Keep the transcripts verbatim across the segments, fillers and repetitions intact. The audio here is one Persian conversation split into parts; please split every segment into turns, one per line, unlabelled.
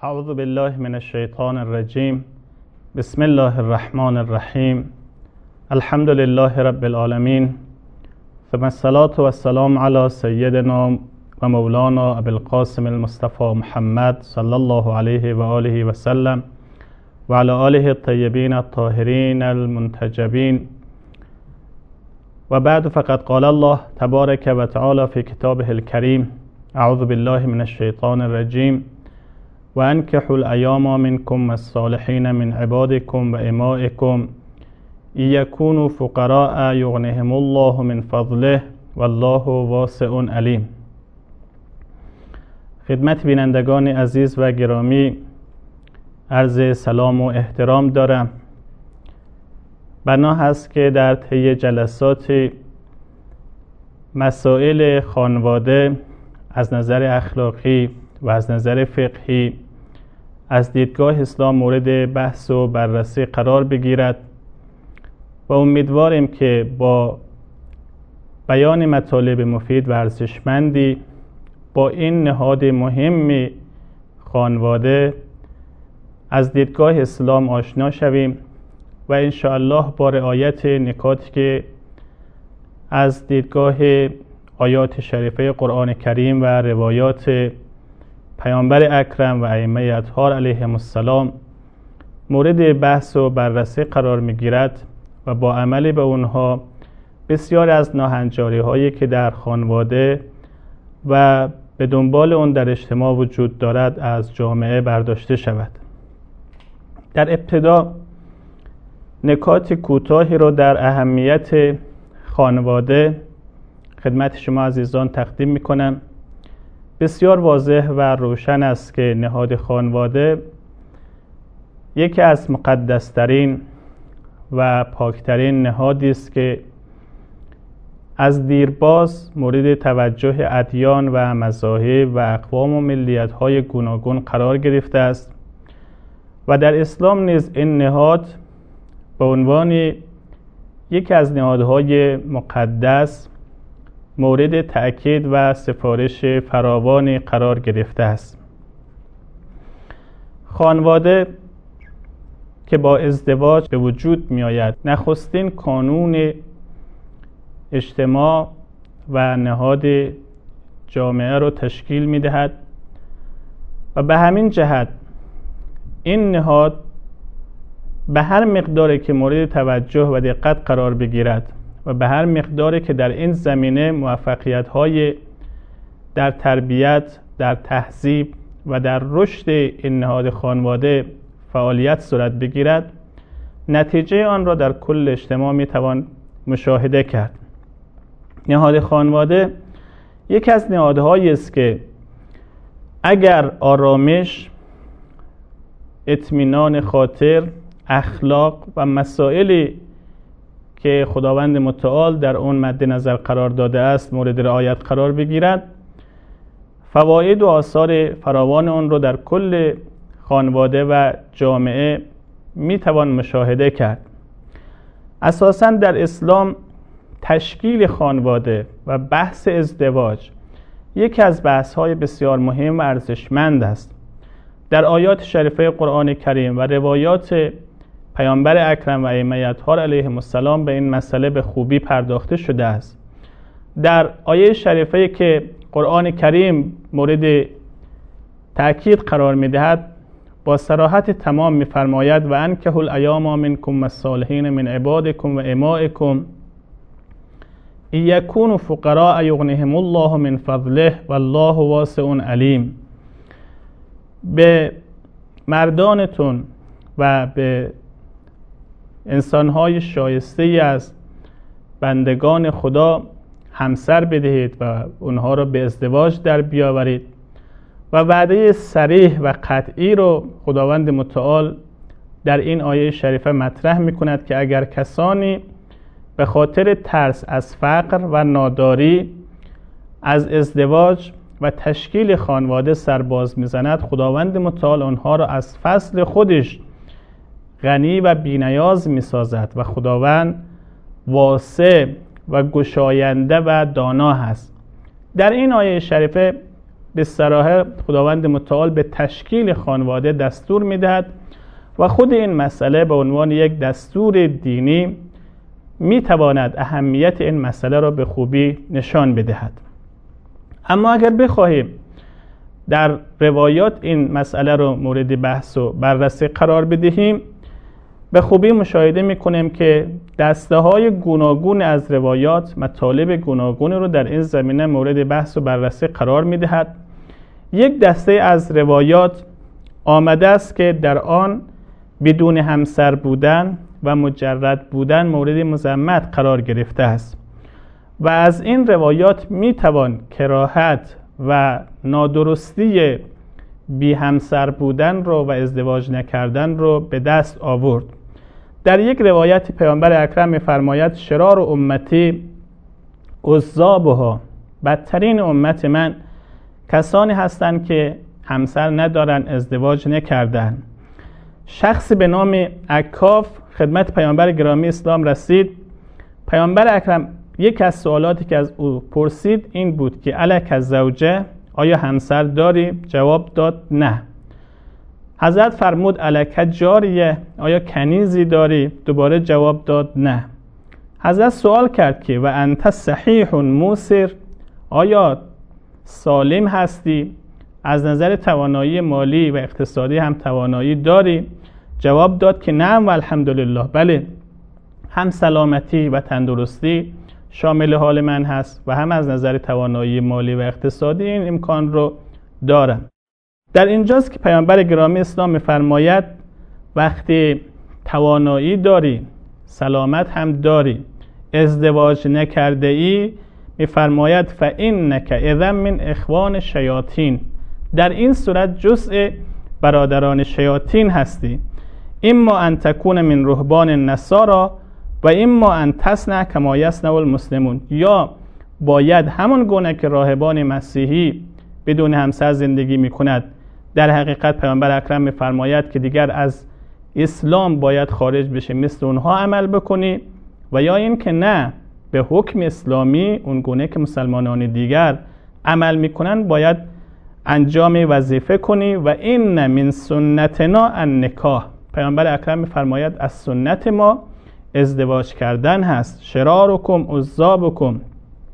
اعوذ بالله من الشیطان الرجیم. بسم الله الرحمن الرحیم. الحمد لله رب العالمین، ثم الصلاة والسلام علی سیدنا و مولانا ابی القاسم المصطفى محمد صلی الله علیه و آله و سلم و علی آله الطیبین الطاهرین المنتجبین. و بعد فقد قال الله تبارک و تعالی فی کتابه الکریم: اعوذ بالله من الشیطان الرجیم و انکحوا الایام منکم والصالحین من عبادکم و امائکم ان یکونوا فقراء یغنهم الله من فضله والله واسع علیم. خدمت بینندگان عزیز و گرامی عرض سلام و احترام دارم. بنا هست که در طی جلسات مسائل خانواده از نظر اخلاقی و از نظر فقهی از دیدگاه اسلام مورد بحث و بررسی قرار بگیرد و امیدواریم که با بیان مطالب مفید و ارزشمندی با این نهاد مهم خانواده از دیدگاه اسلام آشنا شویم و انشاءالله با رعایت نکاتی که از دیدگاه آیات شریفه قرآن کریم و روایات پیامبر اکرم و ائمه اطهار علیهم السلام مورد بحث و بررسی قرار میگیرد و با عمل به اونها بسیار از ناهنجاری هایی که در خانواده و به دنبال اون در اجتماع وجود دارد از جامعه برداشته شود. در ابتدا نکات کوتاهی رو در اهمیت خانواده خدمت شما عزیزان تقدیم میکنم. بسیار واضح و روشن است که نهاد خانواده یکی از مقدسترین و پاکترین نهادی است که از دیرباز مورد توجه ادیان و مذاهب و اقوام و ملیت‌های گوناگون قرار گرفته است و در اسلام نیز این نهاد به عنوان یکی از نهادهای مقدس مورد تأکید و سفارش فراوانی قرار گرفته است. خانواده که با ازدواج به وجود می آید نخستین کانون اجتماع و نهاد جامعه را تشکیل می دهد و به همین جهت این نهاد به هر مقداری که مورد توجه و دقت قرار بگیرد و به هر مقداری که در این زمینه موفقیت‌های در تربیت، در تهذیب و در رشد این نهاد خانواده فعالیت صورت بگیرد، نتیجه آن را در کل اجتماع میتوان مشاهده کرد. نهاد خانواده یکی از نهادهایی است که اگر آرامش، اطمینان خاطر، اخلاق و مسائلی که خداوند متعال در اون مد نظر قرار داده است مورد رعایت قرار بگیرد، فواید و آثار فراوان اون رو در کل خانواده و جامعه میتوان مشاهده کرد. اساساً در اسلام تشکیل خانواده و بحث ازدواج یکی از بحث‌های بسیار مهم و ارزشمند است. در آیات شریفه قرآن کریم و روایات پیامبر اکرم و ائمه اطهار علیهم السلام به این مسئله به خوبی پرداخته شده است. در آیه شریفه که قرآن کریم مورد تأکید قرار می‌دهد با صراحت تمام می‌فرماید: و انکحوا الایام منکم والصالحین من عبادکم و امائکم ان یکونوا فقراء یغنهم الله من فضله والله واسع علیم. به مردانتون و به انسان‌های شایسته از بندگان خدا همسر بدهید و اونها را به ازدواج در بیاورید و وعده صریح و قطعی رو خداوند متعال در این آیه شریفه مطرح می‌کند که اگر کسانی به خاطر ترس از فقر و ناداری از ازدواج و تشکیل خانواده سرباز می‌زند، خداوند متعال آنها را از فضل خودش غنی و بی‌نیاز می‌سازد و خداوند واسع و گشاینده و دانا هست. در این آیه شریفه به صراحت خداوند متعال به تشکیل خانواده دستور میدهد و خود این مسئله به عنوان یک دستور دینی میتواند اهمیت این مسئله را به خوبی نشان بدهد. اما اگر بخواهیم در روایات این مسئله را مورد بحث و بررسی قرار بدهیم، به خوبی مشاهده میکنیم که دسته های گوناگون از روایات مطالب گوناگون رو در این زمینه مورد بحث و بررسی قرار میدهد. یک دسته از روایات آمده است که در آن بدون همسر بودن و مجرد بودن مورد مذمت قرار گرفته است و از این روایات میتوان کراهت و نادرستی بی همسر بودن رو و ازدواج نکردن رو به دست آورد. در یک روایت پیامبر اکرم می‌فرماید شرار امتی عزابها، بدترین امت من کسانی هستند که همسر ندارن، ازدواج نکردن. شخصی به نام عکاف خدمت پیامبر گرامی اسلام رسید. پیامبر اکرم یک از سوالاتی که از او پرسید این بود که الک زوجه، آیا همسر داری؟ جواب داد نه. حضرت فرمود الک جاریه، آیا کنیزی داری؟ دوباره جواب داد نه. حضرت سوال کرد که و انت صحیح موسر، آیا سالم هستی؟ از نظر توانایی مالی و اقتصادی هم توانایی داری؟ جواب داد که نعم و الحمدلله، بله، هم سلامتی و تندرستی شامل حال من هست و هم از نظر توانایی مالی و اقتصادی این امکان رو دارم. در اینجاست که پیامبر گرامی اسلام می‌فرماید وقتی توانایی داری، سلامت هم داری، ازدواج نکرده ای، می‌فرماید فإنک اذا من اخوان شیاطین، در این صورت جزء برادران شیاطین هستی. اما ان تکون من رهبان النصارا و اما ان تصنع کما یصنع المسلمون، یا باید همون گونه که راهبان مسیحی بدون همسر زندگی میکند، در حقیقت پیامبر اکرم میفرماید که دیگر از اسلام باید خارج بشه، مثل اونها عمل بکنی، و یا این که نه، به حکم اسلامی اون گونه که مسلمانان دیگر عمل میکنن باید انجام وظیفه کنی. و این من سنتنا النکاح، پیامبر اکرم میفرماید از سنت ما ازدواج کردن هست. شرارکم عزابکم،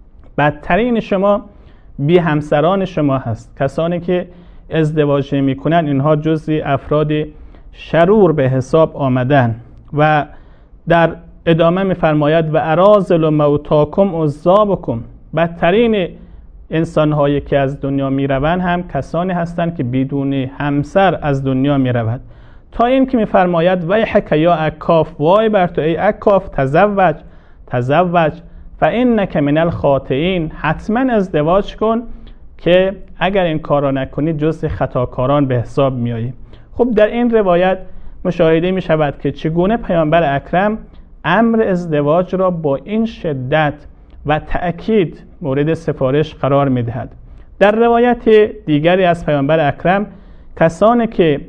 بدترین شما بی همسران شما هست. کسانی که ازدواج میکنن اینها جزء افراد شرور به حساب آمدن. و در ادامه میفرماید و اراذل موتاکم عزابکم، بدترین انسان هایی که از دنیا میروند هم کسانی هستند که بدون همسر از دنیا میروند. تا این که میفرماید ویحک یا عکاف، وای بر تو ای عکاف، تزوج تزوج فانک من الخاطئین، حتما ازدواج کن که اگر این کار را نکنی جزء خطاکاران به حساب میایی. خب در این روایت مشاهده می شود که چگونه پیامبر اکرم امر ازدواج را با این شدت و تأکید مورد سفارش قرار می دهد. در روایت دیگری از پیامبر اکرم کسانی که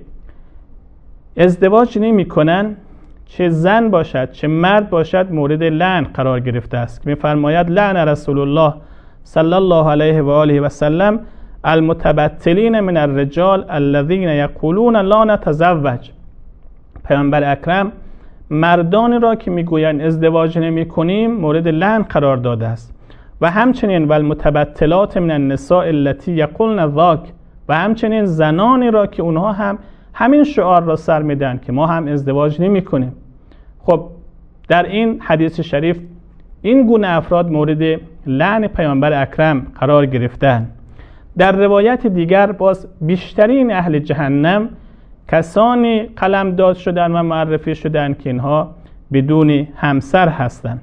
ازدواج نمی کنن، چه زن باشد چه مرد باشد، مورد لعن قرار گرفته است. می فرماید لعن رسول الله صلی الله علیه و آله و سلم المتبتلین من الرجال الذين یقولون لا نتزوج، پیامبر اکرم مردانی را که میگویند ازدواج نمی کنیم مورد لعن قرار داده است. و همچنین و المتبتلات من النساء التي یقولن ذاک، و همچنین زنانی را که اونها هم همین شعار را سر میدن که ما هم ازدواج نمی کنیم. خب در این حدیث شریف این گونه افراد مورد لعن پیامبر اکرم قرار گرفتند. در روایت دیگر باز بیشترین اهل جهنم کسانی قلمداد شدند و معرفی شدند که اینها بدون همسر هستند.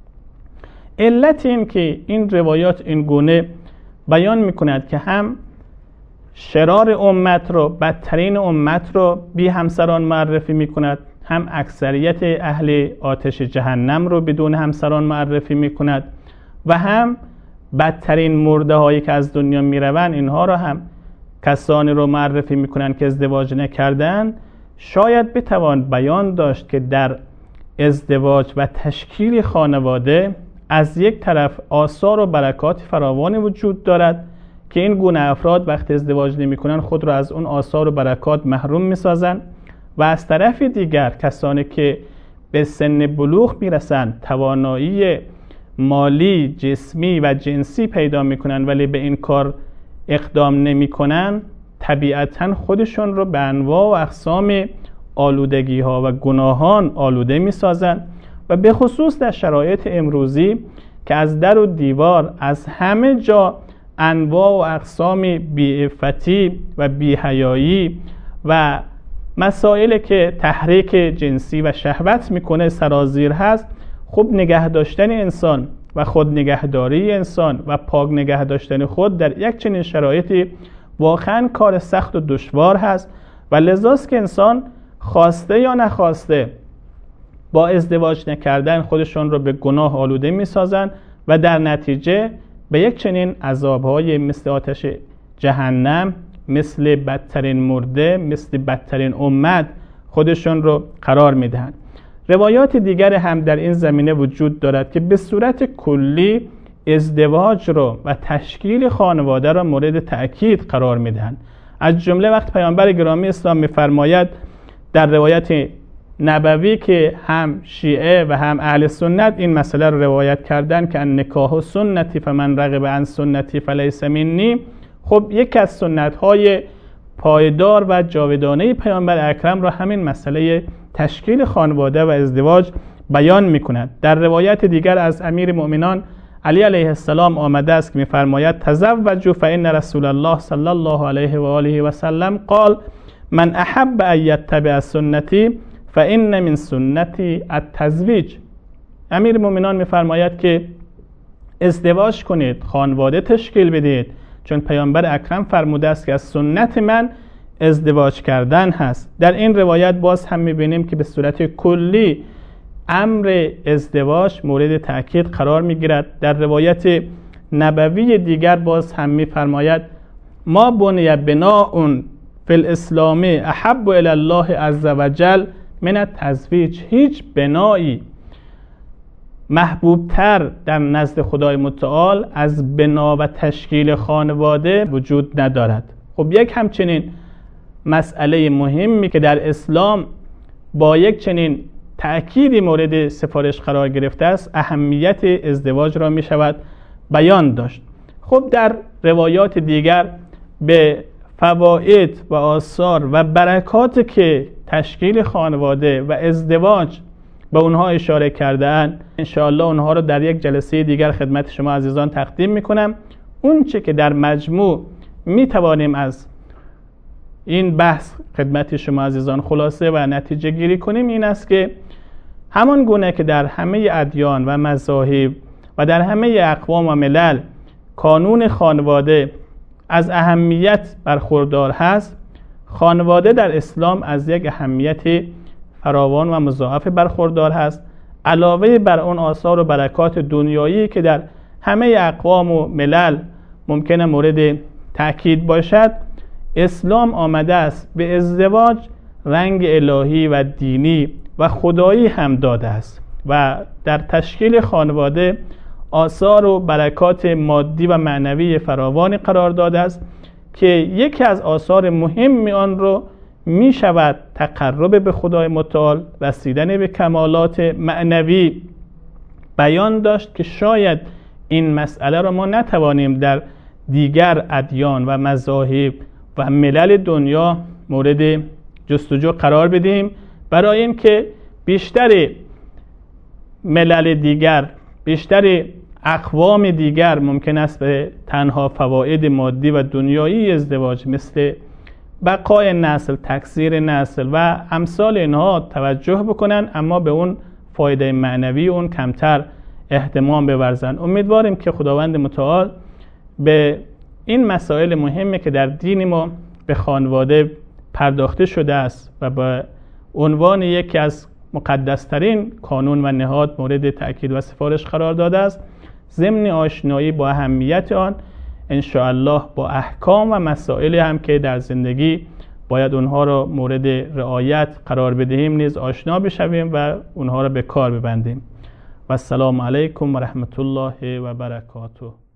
علت این که این روایات این گونه بیان میکند که هم شرار امت رو، بدترین امت رو بی همسران معرفی میکند، هم اکثریت اهل آتش جهنم رو بدون همسران معرفی میکند، و هم بدترین مرده هایی که از دنیا میروند اینها رو هم کسانی رو معرفی میکنن که ازدواج نکردن. شاید بتوان بیان داشت که در ازدواج و تشکیل خانواده از یک طرف آثار و برکات فراوانی وجود دارد که این گونه افراد وقتی ازدواج نمی‌کنن خود را از اون آثار و برکات محروم می‌سازن و از طرف دیگر کسانی که به سن بلوغ میرسن توانایی مالی، جسمی و جنسی پیدا میکنن ولی به این کار اقدام نمیکنن، طبیعتاً خودشون رو به انواع و اقسام آلودگی ها و گناهان آلوده میسازن و به خصوص در شرایط امروزی که از در و دیوار از همه جا انواع و اقسام بی‌عفتی و بی‌حیایی و مسائلی که تحریک جنسی و شهوت میکنه سرازیر هست. خوب نگه داشتن انسان و خود نگهداری انسان و پاک نگه داشتن خود در یک چنین شرایطی واقعا کار سخت و دشوار هست و لذاست که انسان خواسته یا نخواسته با ازدواج نکردن خودشون رو به گناه آلوده میسازن و در نتیجه به یک چنین عذابهای مثل آتش جهنم، مثل بدترین مرده، مثل بدترین امت خودشون رو قرار میدهند. روایات دیگر هم در این زمینه وجود دارد که به صورت کلی ازدواج رو و تشکیل خانواده را مورد تأکید قرار میدهند. از جمله وقت پیامبر گرامی اسلام میفرماید در روایت نبوی که هم شیعه و هم اهل سنت این مسئله رو روایت کردن که النکاح سنتی فمن رغب عن سنتی فلیس منی. خب یکی از سنت‌های پایدار و جاودانه پیامبر اکرم را همین مسئله تشکیل خانواده و ازدواج بیان می‌کند. در روایت دیگر از امیر مؤمنان علی علیه السلام آمده است که می‌فرماید تزوجوا فإن رسول الله صلی الله علیه و آله و سلم قال من احب ان یتبع سنتی فإن من سنتی التزویج. امیر مؤمنان می‌فرماید که ازدواج کنید، خانواده تشکیل بدید، چون پیامبر اکرم فرموده است که از سنت من ازدواج کردن هست. در این روایت باز هم می‌بینیم که به صورت کلی امر ازدواج مورد تأکید قرار می‌گیرد. در روایت نبوی دیگر باز هم می‌فرماید ما بنی بناء فی الاسلام احب الی الله عز وجل من التزویج. هیچ بنایی محبوبتر در نزد خدای متعال از بنا و تشکیل خانواده وجود ندارد. خب یک همچنین مسئله مهمی که در اسلام با یک چنین تأکیدی مورد سفارش قرار گرفته است اهمیت ازدواج را می شود بیان داشت. خب در روایات دیگر به فواید و آثار و برکات که تشکیل خانواده و ازدواج به اونها اشاره کرده‌اند انشاءالله اونها رو در یک جلسه دیگر خدمت شما عزیزان تقدیم میکنم. اون چه که در مجموع میتوانیم از این بحث خدمت شما عزیزان خلاصه و نتیجه گیری کنیم این است که همان گونه که در همه ادیان و مذاهب و در همه اقوام و ملل کانون خانواده از اهمیت برخوردار هست، خانواده در اسلام از یک اهمیت فراوان و مضاعف برخوردار هست. علاوه بر اون آثار و برکات دنیایی که در همه اقوام و ملل ممکنه مورد تأکید باشد، اسلام آمده است به ازدواج رنگ الهی و دینی و خدایی هم داده است و در تشکیل خانواده آثار و برکات مادی و معنوی فراوانی قرار داده است که یکی از آثار مهم آن رو می شود تقرب به خدای متعال، رسیدن به کمالات معنوی بیان داشت که شاید این مسئله را ما نتوانیم در دیگر ادیان و مذاهب و ملل دنیا مورد جستجو قرار بدیم، برای اینکه بیشتر ملل دیگر، بیشتر اقوام دیگر ممکن است به تنها فواید مادی و دنیایی ازدواج مثل بقای نسل، تکثیر نسل و امثال اینها توجه بکنن، اما به اون فایده معنوی اون کمتر اهتمام بورزن. امیدواریم که خداوند متعال به این مسائل مهمی که در دین ما به خانواده پرداخته شده است و به عنوان یکی از مقدسترین کانون و نهاد مورد تأکید و سفارش قرار داده است، ضمن آشنایی با اهمیت آن انشاءالله با احکام و مسائلی هم که در زندگی باید اونها را مورد رعایت قرار بدهیم نیز آشنا بشویم و اونها را به کار ببندیم. و السلام علیکم و رحمت الله و برکاته.